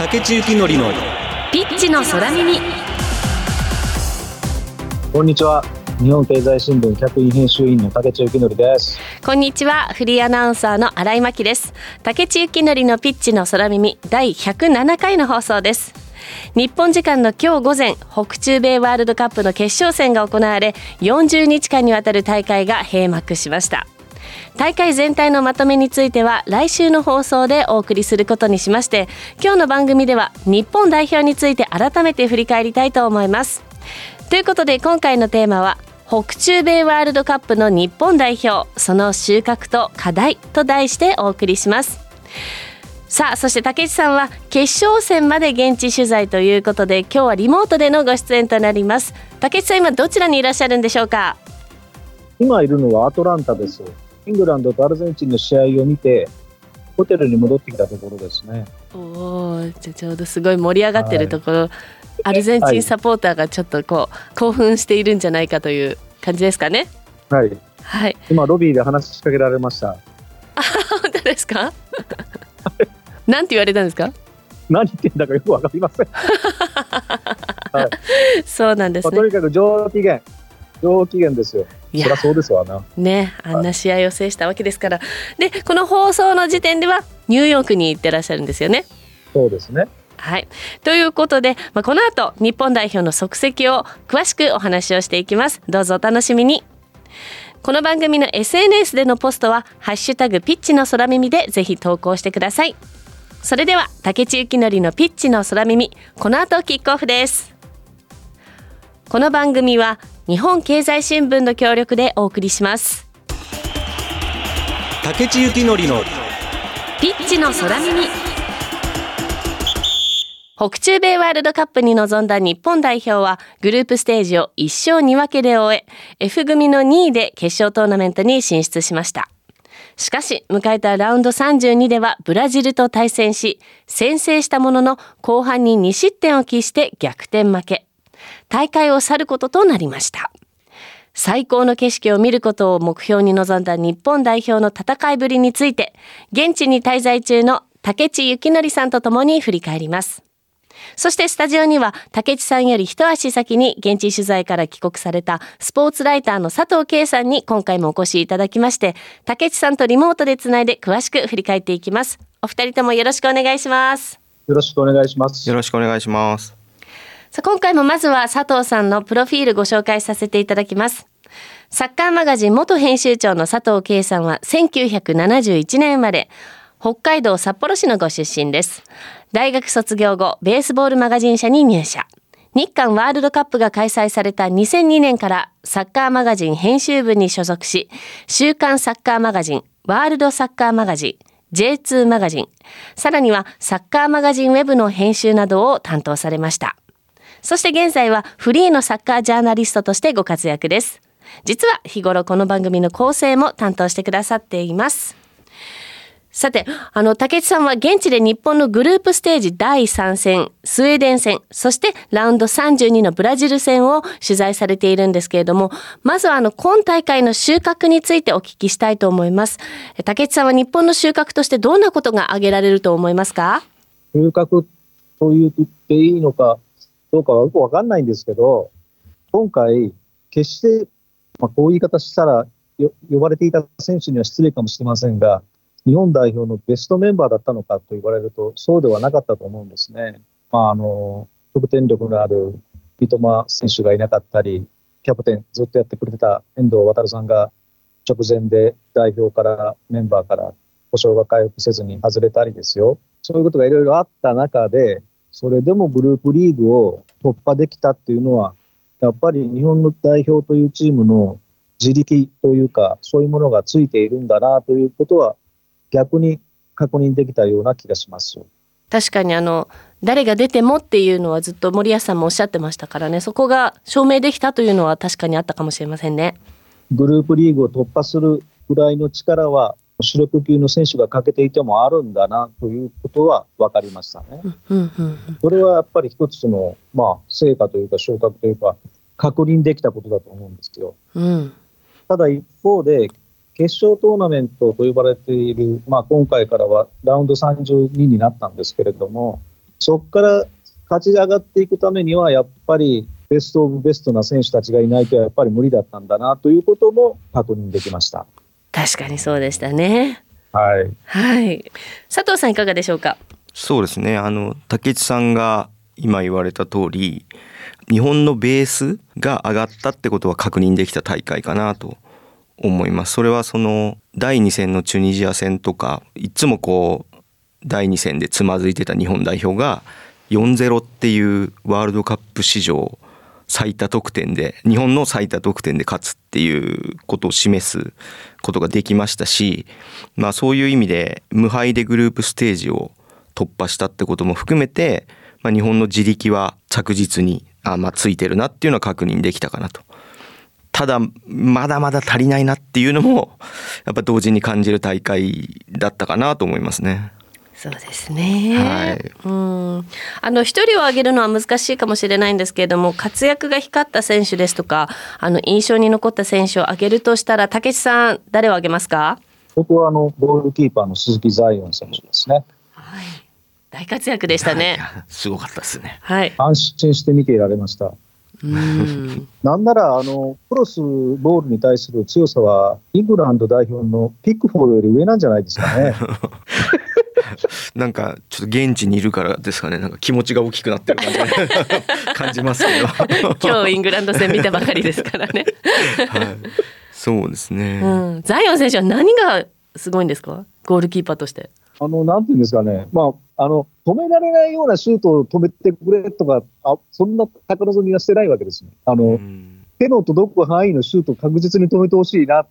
竹地幸典のピッチの空耳。 こんにちは。日本経済新聞客員編集員の竹地幸典です。 こんにちは。フリーアナウンサーの新井真希です。竹地幸典のピッチの空耳第107回の放送です。日本時間の今日午前、北中米ワールドカップの決勝戦が行われ、40日間にわたる大会が閉幕しました。大会全体のまとめについては来週の放送でお送りすることにしまして、今日の番組では日本代表について改めて振り返りたいと思います。ということで今回のテーマは北中米ワールドカップの日本代表、その収穫と課題と題してお送りします。さあ、そして竹内さんは決勝戦まで現地取材ということで、今日はリモートでのご出演となります。竹内さん、今どちらにいらっしゃるんでしょうか？ 今いるのはアトランタです。イングランドとアルゼンチンの試合を見てホテルに戻ってきたところですね。 じゃちょうどすごい盛り上がってるところ、アルゼンチンサポーターがちょっと興奮しているんじゃないかという感じですかね。 はい、はい、今ロビーで話しかけられました。 本当ですか？なんて言われたんですか？ 何言ってんだかよくわかりません。はい、 そうなんですね。 とにかく上機嫌ですよ。そりゃそうですわな。 ね、あんな試合を制したわけですから。で、この放送の時点ではニューヨークに行ってらっしゃるんですよね。 そうですね。 はい、ということで、この後日本代表の足跡を詳しくお話をしていきます。どうぞお楽しみに。この番組の SNS でのポストはハッシュタグピッチの空耳でぜひ投稿してください。それでは竹地幸典のピッチの空耳、この後キックオフです。この番組は日本経済新聞の協力でお送りします。 竹地幸典のピッチの空耳。北中米ワールドカップに臨んだ日本代表はグループステージを1勝2分けで終え、 F 組の2位で決勝トーナメントに進出しました。しかし迎えたラウンド32ではブラジルと対戦し、先制したものの後半に2失点を喫して逆転負け、大会を去ることとなりました。最高の景色を見ることを目標に臨んだ日本代表の戦いぶりについて、現地に滞在中の竹地幸典さんとともに振り返ります。そしてスタジオには竹地さんより一足先に現地取材から帰国されたスポーツライターの佐藤圭さんに今回もお越しいただきまして、竹地さんとリモートでつないで詳しく振り返っていきます。お二人ともよろしくお願いします。 よろしくお願いします。 よろしくお願いします。 さあ、今回もまずは佐藤さんのプロフィールご紹介させていただきます。サッカーマガジン元編集長の佐藤圭さんは1971年生まれ、北海道札幌市のご出身です。大学卒業後、ベースボールマガジン社に入社。日韓ワールドカップが開催された2002年からサッカーマガジン編集部に所属し、週刊サッカーマガジン、ワールドサッカーマガジン、J2 マガジン、さらにはサッカーマガジンウェブの編集などを担当されました。そして現在はフリーのサッカージャーナリストとしてご活躍です。実は日頃この番組の構成も担当してくださっています。さて、竹内さんは現地で日本のグループステージ第3戦、スウェーデン戦、そしてラウンド32のブラジル戦を取材されているんですけれども、まずは今大会の収穫についてお聞きしたいと思います。竹内さんは日本の収穫としてどんなことが挙げられると思いますか？ 収穫と言っていいのかどうかはよくわかんないんですけど、今回決して、こういう言い方したら呼ばれていた選手には失礼かもしれませんが、日本代表のベストメンバーだったのかと言われるとそうではなかったと思うんですね。得点力のある三笘選手がいなかったり、キャプテンずっとやってくれてた遠藤航さんが直前で代表からメンバーから故障が回復せずに外れたりですよ。そういうことがいろいろあった中で、それでもグループリーグを突破できたっていうのは、やっぱり日本の代表というチームの自力というか、そういうものがついているんだなということは逆に確認できたような気がします。 確かに誰が出てもっていうのはずっと森保さんもおっしゃってましたからね。そこが証明できたというのは確かにあったかもしれませんね。 グループリーグを突破するぐらいの力は主力級の選手が欠けていてもあるんだなということは分かりましたね。それはやっぱり一つの、成果というか昇格というか確認できたことだと思うんですよ。ただ一方で決勝トーナメントと呼ばれている、今回からはラウンド32になったんですけれども、 そこから勝ち上がっていくためには、やっぱりベストオブベストな選手たちがいないとやっぱり無理だったんだなということも確認できました。 確かにそうでしたね。 はい。 はい。佐藤さんいかがでしょうか。 そうですね、竹内さんが今言われた通り、日本のベースが上がったってことは確認できた大会かなと思います。それはその第2戦のチュニジア戦とか、いつもこう第2戦でつまずいてた日本代表が 4-0 っていうワールドカップ史上最多得点で、日本の最多得点で勝つっていうことを示すことができましたし、そういう意味で無敗でグループステージを突破したってことも含めて、日本の自力は着実についてるなっていうのは確認できたかなと。ただまだまだ足りないなっていうのもやっぱ同時に感じる大会だったかなと思いますね。 そうですね、 はい、 一人を挙げるのは難しいかもしれないんですけれども、活躍が光った選手ですとか印象に残った選手を挙げるとしたら、武智さん誰を挙げますか？ 僕はゴールキーパーの鈴木ザイオン選手ですね。 はい、大活躍でしたね。 すごかったですね。 はい、 安心して見ていられました。なんならクロスボールに対する強さはイングランド代表のピックフォードより上なんじゃないですかね。 なんかちょっと現地にいるからですかね、なんか気持ちが大きくなってる感じますけど今日イングランド戦見たばかりですからね、 はい、そうですね、 ザイオン選手は何がすごいんですか？ゴールキーパーとして。 なんていうんですかね、止められないようなシュートを止めてくれとか、そんな高望みはしてないわけですね。手の届く範囲のシュートを確実に止めてほしいなって、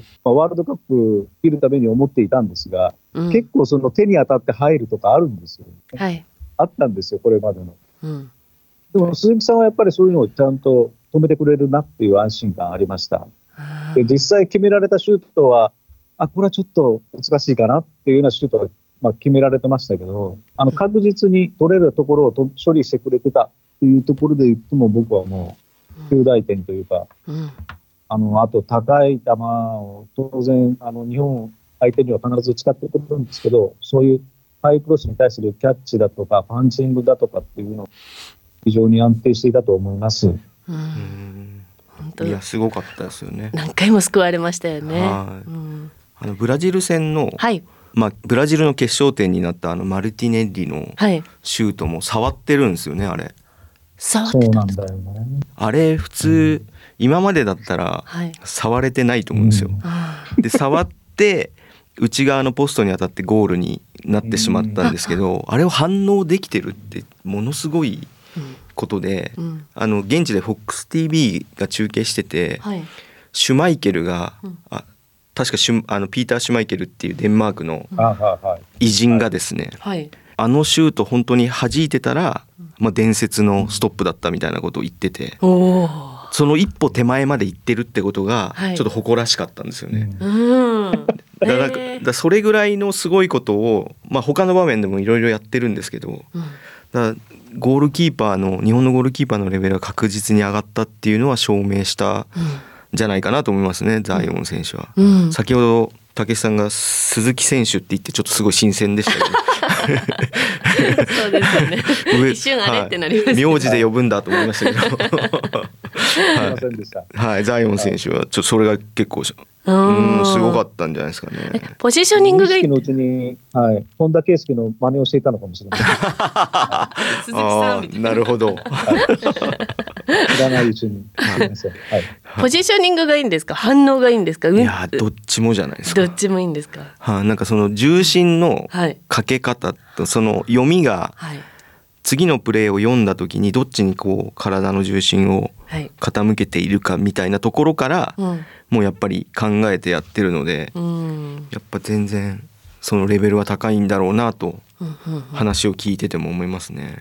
ワールドカップ見るために思っていたんですが、結構その手に当たって入るとかあるんですよ、ね、 はい、 あったんですよ、これまでの。でも鈴木さんはやっぱりそういうのをちゃんと止めてくれるなっていう安心感ありました。で実際決められたシュートは、これはちょっと難しいかなっていうようなシュートは決められてましたけど、確実に取れるところを処理してくれてたっていうところで言っても、僕はもう及第点というか、あと高い球を当然日本相手には必ず使ってくるんですけど、そういうハイクロスに対するキャッチだとかパンチングだとかっていうのを非常に安定していたと思います。 いやすごかったですよね。 何回も救われましたよね。 ブラジル戦の、 はい、 ブラジルの決勝点になったマルティネッリのシュートも触ってるんですよね、あれ。 そうなんだよね。 あれ普通、今までだったら触れてないと思うんですよ。で触って内側のポストに当たってゴールになってしまったんですけど、あれを反応できてるってものすごいことで、現地で FOXTV が中継してて、シュマイケルが、確かピーター・シュマイケルっていうデンマークの偉人がですね、あのシュート本当に弾いてたら、伝説のストップだったみたいなことを言ってて、その一歩手前まで行ってるってことがちょっと誇らしかったんですよね。だそれぐらいのすごいことを、他の場面でもいろいろやってるんですけど、だゴールキーパーの日本のゴールキーパーのレベルが確実に上がったっていうのは証明したじゃないかなと思いますね、ザイオン選手は。先ほど武さんが鈴木選手って言ってちょっとすごい新鮮でしたけどそうですよね一瞬あれってなりました、 名字で呼ぶんだと思いましたけどザイオン選手はちょっとそれが結構すごかったんじゃないですかね。 ポジショニングが意識のうちに、本田圭佑の真似をしていたのかもしれない鈴木さんみたいな。 なるほど知らないうちに、 ポジショニングがいいんですか、反応がいいんですか。 いやどっちもじゃないですか。 どっちもいいんですか。 なんかその重心のかけ方とその読みが、次のプレーを読んだ時にどっちにこう体の重心を傾けているかみたいなところから、もうやっぱり考えてやってるので、やっぱ全然そのレベルは高いんだろうなと話を聞いてても思いますね。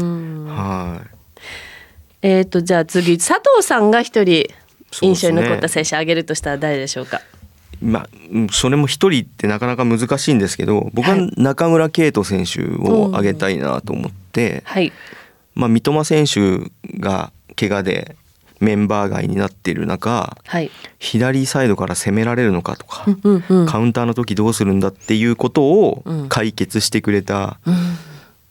じゃあ次佐藤さんが一人印象に残った選手挙げるとしたら誰でしょうか。 それも一人ってなかなか難しいんですけど、僕は中村敬斗選手を挙げたいなと思って、三笘選手が怪我でメンバー外になっている中、左サイドから攻められるのかとか、カウンターの時どうするんだっていうことを解決してくれた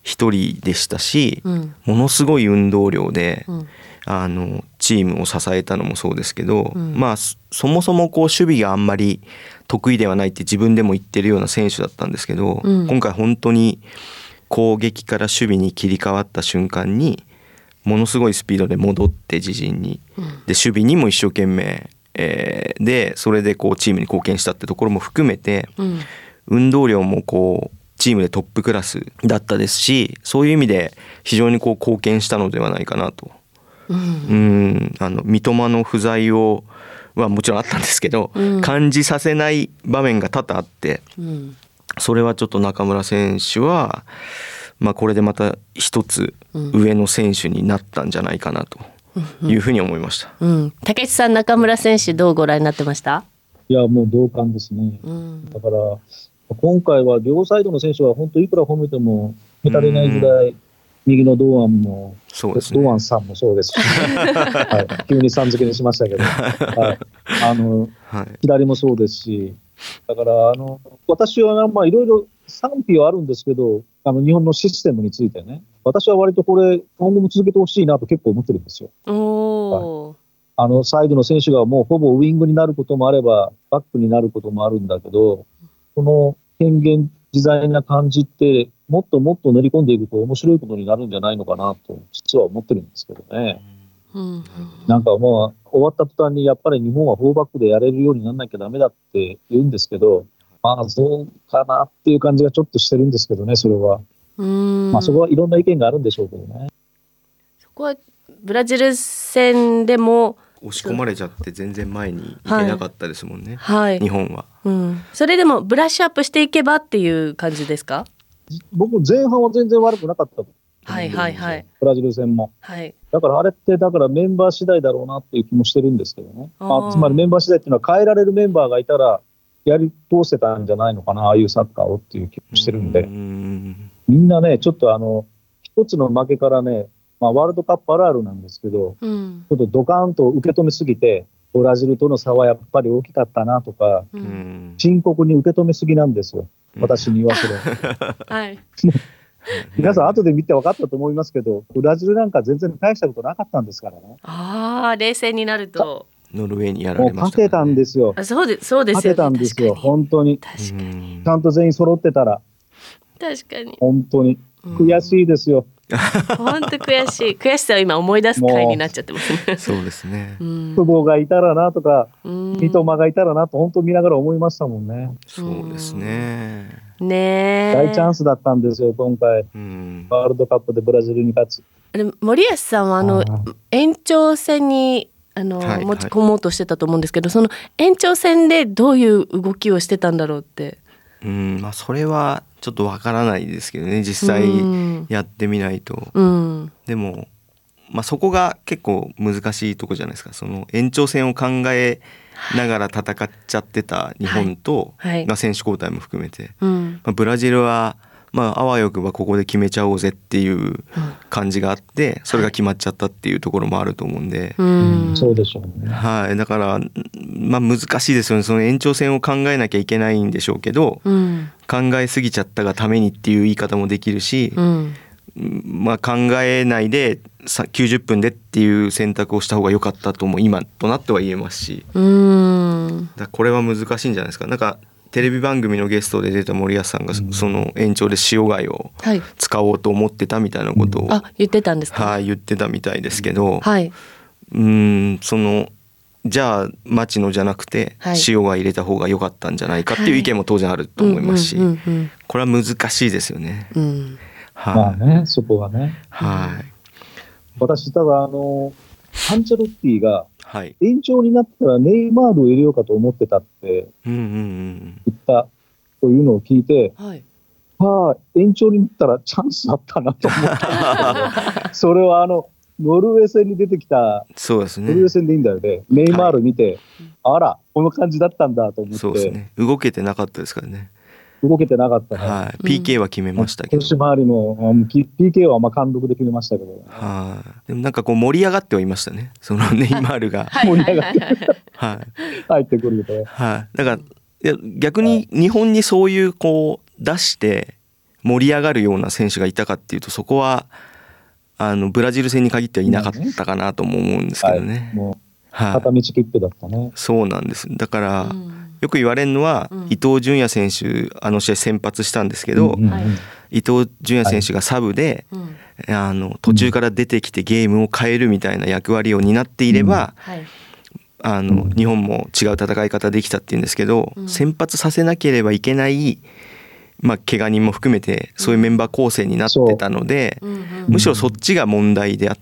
一人でしたし、 うん、 ものすごい運動量で、 うん、 チームを支えたのもそうですけど、 うん、 まあそもそもこう守備があんまり得意ではないって自分でも言ってるような選手だったんですけど、 うん、 今回本当に攻撃から守備に切り替わった瞬間にものすごいスピードで戻って自陣に、 うん、 で守備にも一生懸命、でそれでこうチームに貢献したってところも含めて、 うん、 運動量もこうチームでトップクラスだったですし、そういう意味で非常にこう貢献したのではないかなと。三笘の不在はもちろんあったんですけど、 うん、 感じさせない場面が多々あって、 うん、 それはちょっと中村選手は、まあ、これでまた一つ上の選手になったんじゃないかなというふうに思いました。 うん、武智さん、中村選手どうご覧になってました？ いや、もう同感ですね。 うん、 だから今回は両サイドの選手は本当いくら褒めても見られないぐらい、右の堂安も、 そうですね、 堂安さんもそうですし、はい、急にさん付けにしましたけど、はい、 はい、 左もそうですし、だから私はまあいろいろ賛否はあるんですけど、日本のシステムについてね、私は割とこれ今後も続けてほしいなと結構思ってるんですよ。 おー、 はい、サイドの選手がもうほぼウイングになることもあればバックになることもあるんだけど、この変幻自在な感じってもっともっと練り込んでいくと面白いことになるんじゃないのかなと実は思ってるんですけどね。 うん、 なんかもう終わった途端にやっぱり日本は4バックでやれるようにならなきゃダメだって言うんですけど、まあそうかなっていう感じがちょっとしてるんですけどね、それは。まあそこはいろんな意見があるんでしょうけどね。 そこはブラジル戦でも押し込まれちゃって全然前に行けなかったですもんね、 はい、 日本は、 うん、それでもブラッシュアップしていけばっていう感じですか？ 僕前半は全然悪くなかったと。 はいはいはい、 ブラジル戦も、 はい、 だからあれってだからメンバー次第だろうなっていう気もしてるんですけどね。つまりメンバー次第っていうのは変えられるメンバーがいたらやり通せたんじゃないのかな、ああいうサッカーをっていう気もしてるんで、みんなねちょっと一つの負けからね、まあ、ワールドカップあるあるなんですけど、ちょっとドカーンと受け止めすぎてブラジルとの差はやっぱり大きかったなとか、深刻に受け止めすぎなんですよ、私に言わせれば、はい、皆さん後で見て分かったと思いますけど、ブラジルなんか全然大したことなかったんですからね。 ああ、冷静になるとノルウェーにやられました、ね、 勝てたんですよ。 そうですよね、 勝てたんですよ、本当に。 確かにちゃんと全員揃ってたら。 確かに本当に悔しいですよ。 本当悔しい、悔しさを今思い出す回になっちゃってますね。 そうですね。 久保がいたらなとか、三笘がいたらなと本当見ながら思いましたもんね。 そうですね。 ね、 大チャンスだったんですよ今回、ワールドカップでブラジルに勝つ。 森保さんは延長戦に持ち込もうとしてたと思うんですけど、その延長戦でどういう動きをしてたんだろうって。 まあ、それはちょっとわからないですけどね、実際やってみないと。でも、まあ、そこが結構難しいとこじゃないですか。その延長戦を考えながら戦っちゃってた日本と、選手交代も含めて、まあ、ブラジルは、まあ、あわよくばここで決めちゃおうぜっていう感じがあって、それが決まっちゃったっていうところもあると思うんで、 そうでしょうね。 はい、だから、まあ、難しいですよね。その延長戦を考えなきゃいけないんでしょうけど、考えすぎちゃったがためにっていう言い方もできるし、まあ、考えないで90分でっていう選択をした方が良かったとも今となっては言えますし、だこれは難しいんじゃないですか。なんかテレビ番組のゲストで出た森保さんがその延長で塩貝を使おうと思ってたみたいなことを、 言ってたんですか？ はい、言ってたみたいですけど、 はい、 そのじゃあ町野じゃなくて塩貝入れた方が良かったんじゃないかっていう意見も当然あると思いますし、これは難しいですよね。 まあね、そこはね。 はい。 私ただアンチェロッティがはい、 延長になったらネイマールを入れようかと思ってたって言ったというのを聞いて、延長になったらチャンスあったなと思ったそれはノルウェー戦に出てきた、 そうですね、 ノルウェー戦でいいんだよね、ネイマール見て、あらこの感じだったんだと思って。 そうですね、動けてなかったですからね。 動けてなかったね。 はい、PK は決めましたけど、 年回りも PK は貫禄で決めましたけど、 でもなんかこう盛り上がってはいましたね、そのネイマールが盛り上がって入ってくると、 だから逆に日本にそういうこう出して盛り上がるような選手がいたかっていうと、そこはブラジル戦に限ってはいなかったかなとも思うんですけどね。 もう片道切符だったね。 そうなんです。だから、よく言われるのは、伊東純也選手試合先発したんですけど、伊東純也選手がサブで、途中から出てきてゲームを変えるみたいな役割を担っていれば、日本も違う戦い方できたっていうんですけど、先発させなければいけない、怪我人も含めてそういうメンバー構成になってたので、むしろそっちが問題であって、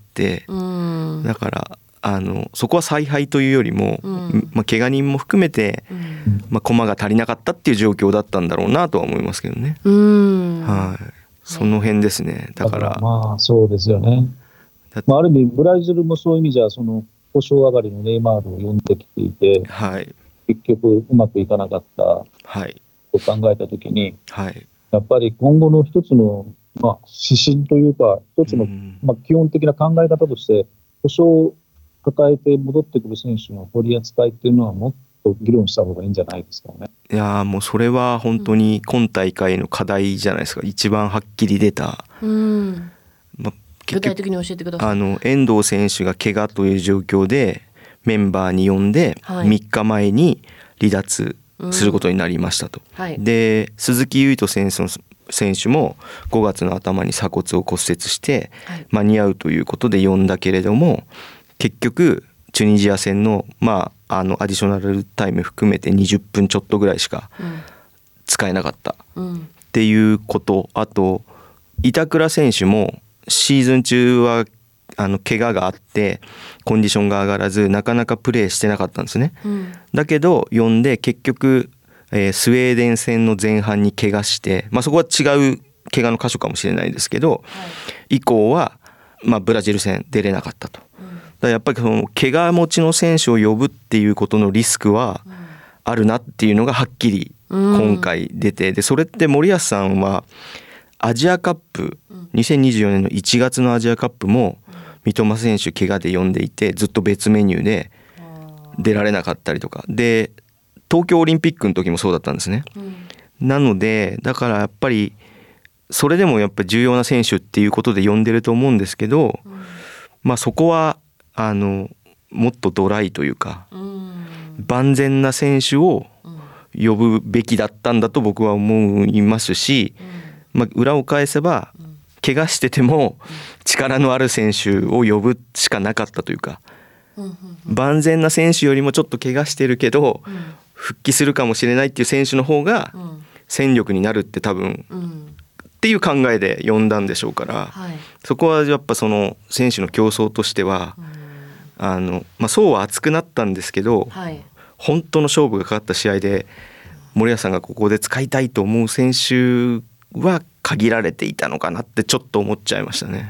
だからそこは采配というよりも、怪我人も含めて、駒が足りなかったっていう状況だったんだろうなとは思いますけどね。その辺ですね。だからそうですよね。ある意味ブラジルもそういう意味じゃその故障上がりのネイマールを呼んできていて、結局うまくいかなかったと考えたときに、やっぱり今後の一つの、指針というか一つの、基本的な考え方として故障を抱えて戻ってくる選手の取り扱いっていうのはもっと議論した方がいいんじゃないですかね。 いやもうそれは本当に今大会の課題じゃないですか。一番はっきり出た。 具体的に教えてください。 遠藤選手が怪我という状況でメンバーに呼んで3日前に離脱することになりましたと。で鈴木唯人選手も5月の頭に鎖骨を骨折して間に合うということで呼んだけれども、結局チュニジア戦の、アディショナルタイム含めて20分ちょっとぐらいしか使えなかったっていうこと。あと板倉選手もシーズン中は怪我があってコンディションが上がらずなかなかプレーしてなかったんですね。だけど呼んで結局、スウェーデン戦の前半に怪我して、そこは違う怪我の箇所かもしれないですけど、以降は、ブラジル戦出れなかったと。だからやっぱりその怪我持ちの選手を呼ぶっていうことのリスクはあるなっていうのがはっきり今回出て、でそれって森保さんはアジアカップ2024年の1月のアジアカップも三笘選手怪我で呼んでいてずっと別メニューで出られなかったりとかで、東京オリンピックの時もそうだったんですね。なのでだからやっぱりそれでもやっぱり重要な選手っていうことで呼んでると思うんですけど、そこはもっとドライというか万全な選手を呼ぶべきだったんだと僕は思いますし、裏を返せば怪我してても力のある選手を呼ぶしかなかったというか、万全な選手よりもちょっと怪我してるけど復帰するかもしれないっていう選手の方が戦力になるって多分っていう考えで呼んだんでしょうから、そこはやっぱその選手の競争としてはそうは熱くなったんですけど、本当の勝負がかかった試合で森保さんがここで使いたいと思う選手は限られていたのかなってちょっと思っちゃいましたね。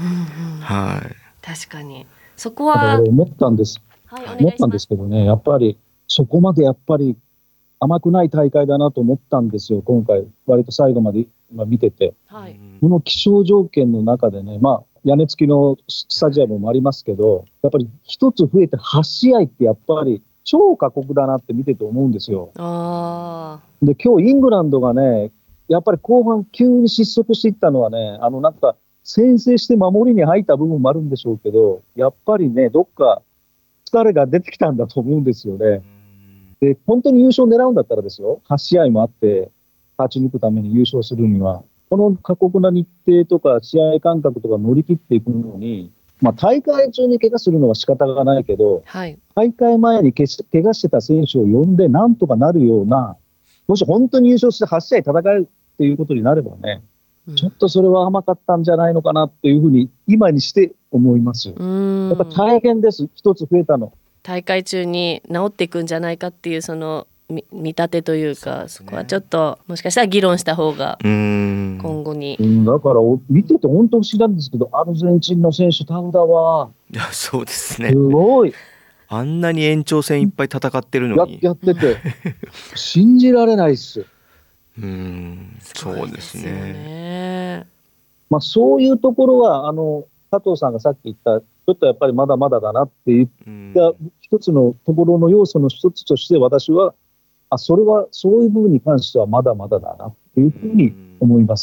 確かにそこは思ったんですけどね、やっぱりそこまでやっぱり甘くない大会だなと思ったんですよ。今回割と最後まで見てて、この気象条件の中でね、屋根付きのスタジアムもありますけど、やっぱり一つ増えて8試合ってやっぱり超過酷だなって見てて思うんですよ。で今日イングランドがねやっぱり後半急に失速していったのはね、なんか先制して守りに入った部分もあるんでしょうけど、やっぱりねどっか疲れが出てきたんだと思うんですよね。で本当に優勝を狙うんだったらですよ、8試合もあって勝ち抜くために優勝するにはこの過酷な日程とか試合間隔とか乗り切っていくのに、大会中に怪我するのは仕方がないけど、大会前に怪我してた選手を呼んでなんとかなるような、もし本当に優勝して8試合戦うっていうことになればね、ちょっとそれは甘かったんじゃないのかなっていうふうに今にして思います。やっぱ大変です。一つ増えたの。 大会中に治っていくんじゃないかっていうその見立てというか、そこはちょっともしかしたら議論した方が今後に。 だから見てて本当不思議なんですけど、アルゼンチンの選手タフだわ。 いやそうですね。 すごい。 あんなに延長戦いっぱい戦ってるのにやってて信じられないっす。 そうですね。 そういうところは佐藤さんがさっき言ったちょっとやっぱりまだまだだなって言った一つのところの要素の一つとして、私はそれはそういう部分に関してはまだまだだなっていうふうに思います。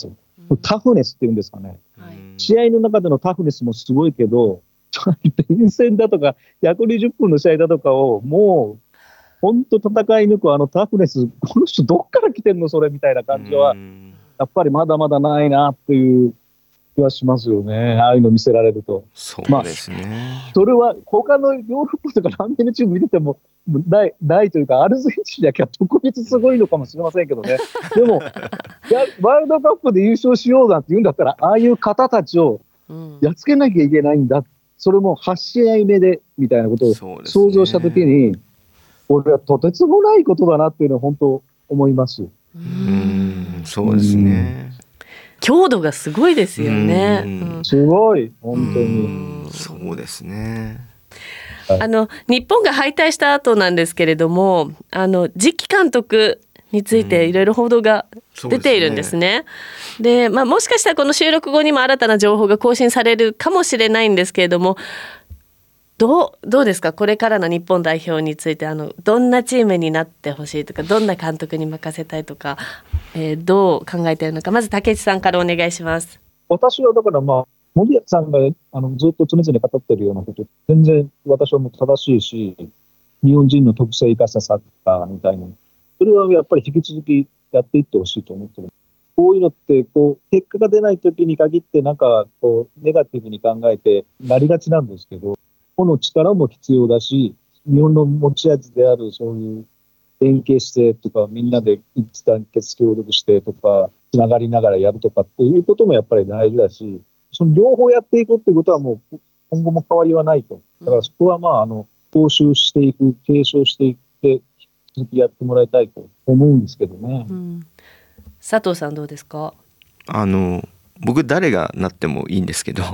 タフネスっていうんですかね。 はい、 試合の中でのタフネスもすごいけど、連戦だとか120分の試合だとかをもう本当戦い抜くタフネス、この人どっから来てんのそれみたいな感じはやっぱりまだまだないなっていう気はしますよね。ああいうの見せられると。 そうですね。 それは他のヨーロッパとか南米のチーム見ててもないというか、アルゼンチンだけは特別すごいのかもしれませんけどね。でもワールドカップで優勝しようなんて言うんだったら、ああいう方たちをやっつけなきゃいけないんだ、それも8試合目でみたいなことを想像したときに、これはとてつもないことだなっていうのは本当思います。 そうですね。 強度がすごいですよね。 すごい本当に。 そうですね。 日本が敗退した後なんですけれども、次期監督についていろいろ報道が出ているんですね。で、もしかしたらこの収録後にも新たな情報が更新されるかもしれないんですけれども、どうですか、これからの日本代表についてどんなチームになってほしいとか、どんな監督に任せたいとか、どう考えているのか、まず竹内さんからお願いします。 私はだから森保さんがずっと常々語ってるようなこと、全然私はもう正しいし、日本人の特性を生かしたサッカーみたいな、それはやっぱり引き続きやっていってほしいと思ってる。こういうのって結果が出ないときに限ってネガティブに考えてなりがちなんですけど、この力も必要だし、日本の持ち味であるそういう連携してとか、みんなで一致団結協力してとか、つながりながらやるとかっていうこともやっぱり大事だし、その両方やっていくっていうことはもう今後も変わりはないと。だからそこは踏襲していく、継承していって、続きやってもらいたいと思うんですけどね。 佐藤さんどうですか？ 僕誰がなってもいいんですけど、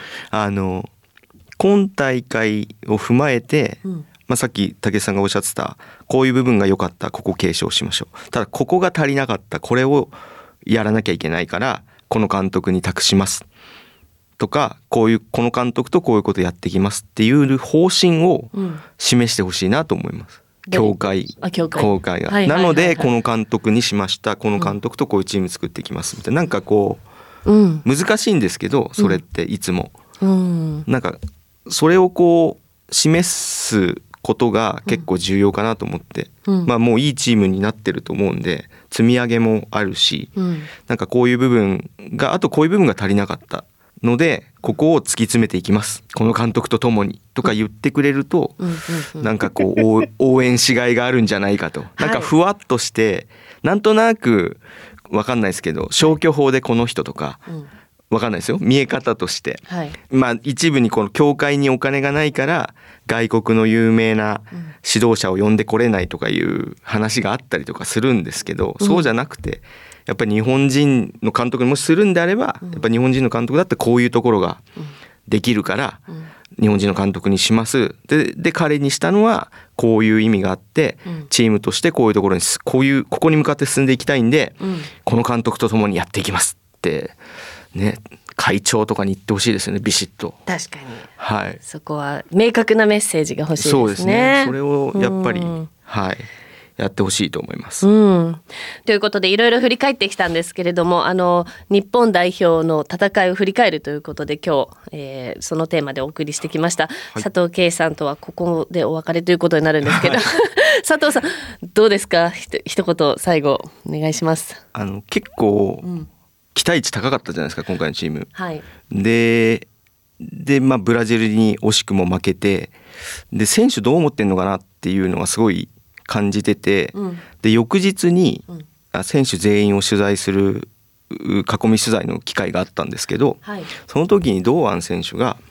今大会を踏まえて、さっき武井さんがおっしゃってたこういう部分が良かった、ここ継承しましょう、ただここが足りなかった、これをやらなきゃいけないからこの監督に託しますとか、この監督とこういうことやってきますっていう方針を示してほしいなと思います。協会が、なのでこの監督にしました、この監督とこういうチーム作っていきますみたいな、なんか難しいんですけど、それっていつも、なんかそれを示すことが結構重要かなと思って、もういいチームになってると思うんで、積み上げもあるし、なんかこういう部分が、あとこういう部分が足りなかったのでここを突き詰めていきます、この監督とともにとか言ってくれると、なんか応援しがいがあるんじゃないかと、なんかふわっとして、なんとなく分かんないですけど、消去法でこの人とか、分かんないですよ、見え方として、一部にこの協会にお金がないから外国の有名な指導者を呼んでこれないとかいう話があったりとかするんですけど、そうじゃなくて、やっぱり日本人の監督にもしするんであれば、やっぱ日本人の監督だってこういうところができるから日本人の監督にします。で彼にしたのはこういう意味があって、チームとしてこういうところにここに向かって進んでいきたいんで、この監督と共にやっていきますってね、会長とかに言ってほしいですよね、ビシッと。 確かに、そこは明確なメッセージが欲しいですね。 そうですね、それをやっぱり、やってほしいと思います。 ということでいろいろ振り返ってきたんですけれども、日本代表の戦いを振り返るということで今日、そのテーマでお送りしてきました。佐藤圭さんとはここでお別れということになるんですけど、佐藤さんどうですか、一言最後お願いします。 結構、期待値高かったじゃないですか今回のチーム、でブラジルに惜しくも負けて、で選手どう思ってんのかなっていうのがすごい感じてて、で翌日に選手全員を取材する囲み取材の機会があったんですけど、その時に堂安選手が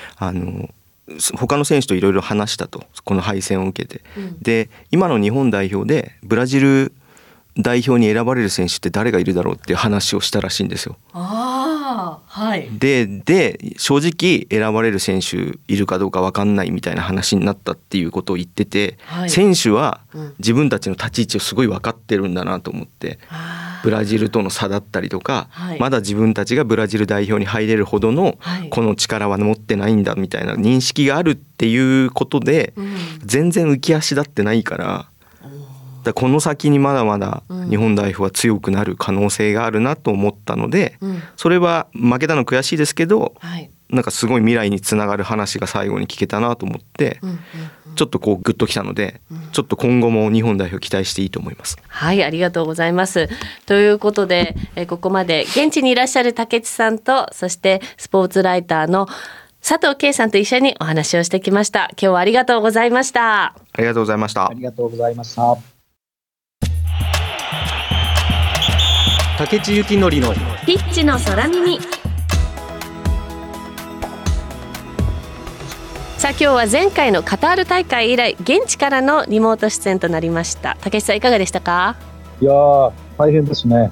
他の選手といろいろ話したと、この敗戦を受けて、で今の日本代表でブラジル代表に選ばれる選手って誰がいるだろうっていう話をしたらしいんですよ。で正直選ばれる選手いるかどうか分かんないみたいな話になったっていうことを言ってて、選手は自分たちの立ち位置をすごい分かってるんだなと思って、ブラジルとの差だったりとか、まだ自分たちがブラジル代表に入れるほどのこの力は持ってないんだみたいな認識があるっていうことで、全然浮き足立ってないから、 だこの先にまだまだ日本代表は強くなる可能性があるなと思ったので、それは負けたの悔しいですけど、なんかすごい未来につながる話が最後に聞けたなと思って、ちょっとこうグッときたので、ちょっと今後も日本代表期待していいと思います。 はい、ありがとうございます。ということで、ここまで現地にいらっしゃる武智さんと、そしてスポーツライターの佐藤圭さんと一緒にお話をしてきました。今日はありがとうございました。 ありがとうございました。 ありがとうございました。 武智幸則のピッチの空耳。さあ今日は前回のカタール大会以来現地からのリモート出演となりました。武智さんいかがでしたか？ いやー大変ですね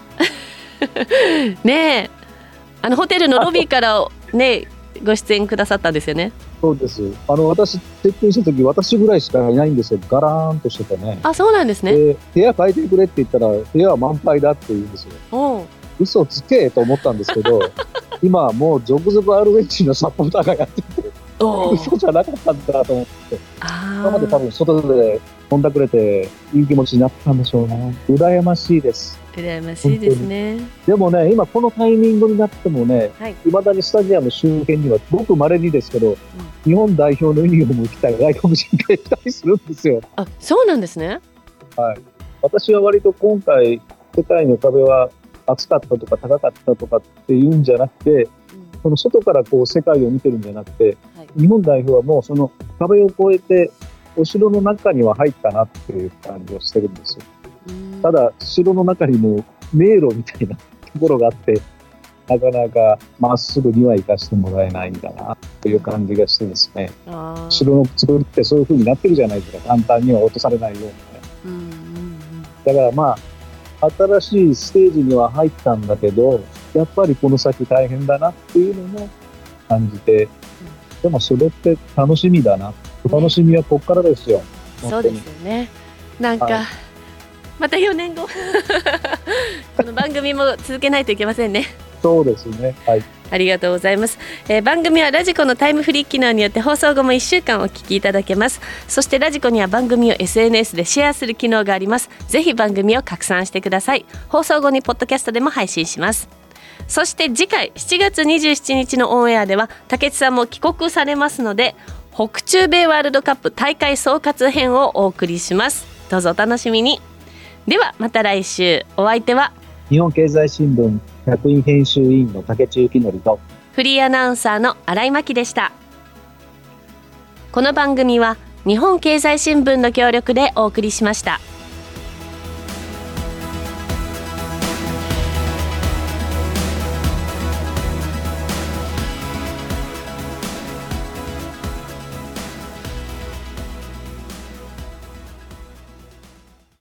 ねえ、ホテルのロビーからねご出演くださったんですよね。 そうです。私チェックインした時私ぐらいしかいないんですよ。ガラーンとしててね。 あ、そうなんですね。 部屋変えてくれって言ったら部屋は満杯だって言うんですよ。嘘つけと思ったんですけど今もう続々アルゼンチンのサポーターがやってて嘘じゃなかったんだと思って、今まで多分外で飛んだくれていい気持ちになったんでしょうね。羨ましいです。 羨ましいですね。 でもね、今このタイミングになってもね、未だにスタジアム周辺にはごく稀にですけど、日本代表のユニフォームを着た外国人がいたりするんですよ。 あ、そうなんですね。 はい。私は割と今回世界の壁は厚かったとか高かったとかっていうんじゃなくて、その外からこう世界を見てるんじゃなくて、日本代表はもうその壁を越えてお城の中には入ったなっていう感じをしてるんですよ。ただ城の中にも迷路みたいなところがあって、なかなかまっすぐには行かせてもらえないんだなという感じがしてですね。城の作りってそういう風になってるじゃないですか。簡単には落とされないようにね。だからまあ新しいステージには入ったんだけど、やっぱりこの先大変だなっていうのも感じて、でもそれって楽しみだな。お楽しみはここからですよ。 そうですよね。なんか、また4年後この番組も続けないといけませんね。 そうですね。はい。 ありがとうございます。番組はラジコのタイムフリー機能によって放送後も1週間お聞きいただけます。そしてラジコには番組を SNS でシェアする機能があります。ぜひ番組を拡散してください。放送後にポッドキャストでも配信します。そして次回7月27日のオンエアでは武智さんも帰国されますので、北中米ワールドカップ大会総括編をお送りします。どうぞお楽しみに。ではまた来週。お相手は日本経済新聞客員編集委員の武智幸則とフリーアナウンサーの新井真希でした。この番組は日本経済新聞の協力でお送りしました。